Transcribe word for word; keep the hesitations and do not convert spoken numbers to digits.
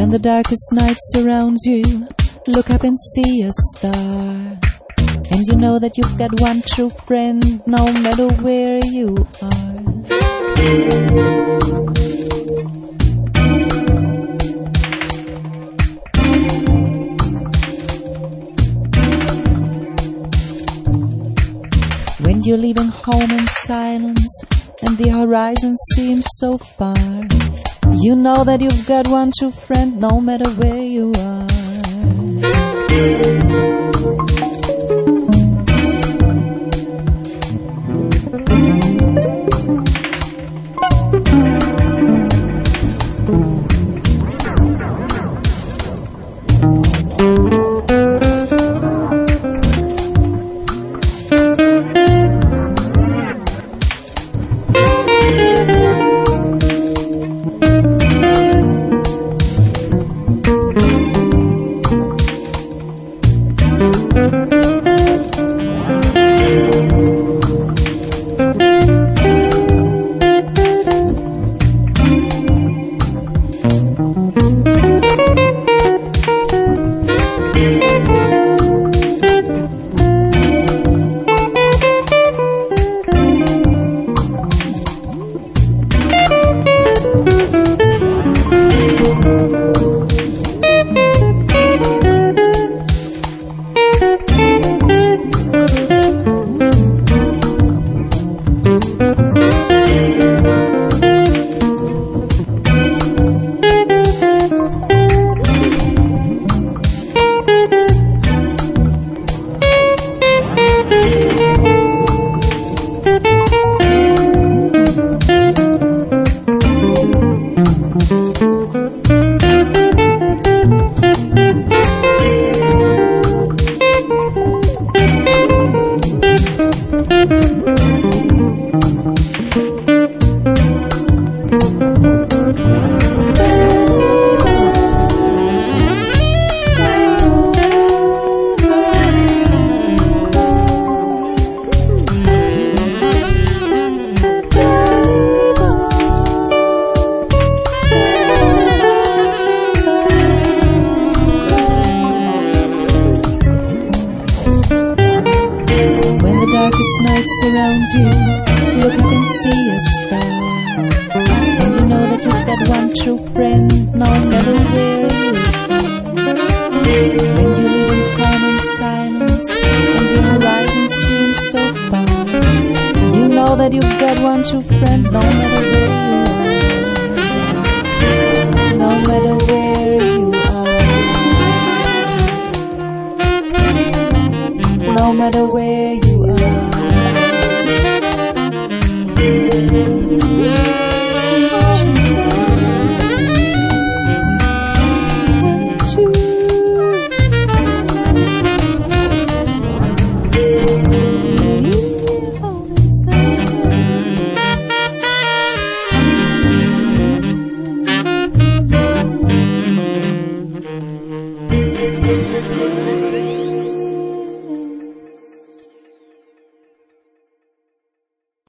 When the darkest night surrounds you, look up and see a star. And you know that you've got one true friend, no matter where you are. When you're leaving home in silence and the horizon seems so far, you know that you've got one true friend, no matter where you are. Darkest night surrounds you, look up and see a star. And you know that you've got one true friend, no matter where you are. When you're leaving home in silence and the horizon seems so far, you know that you've got one true friend, no matter where you are. No matter where you are. No matter where you are.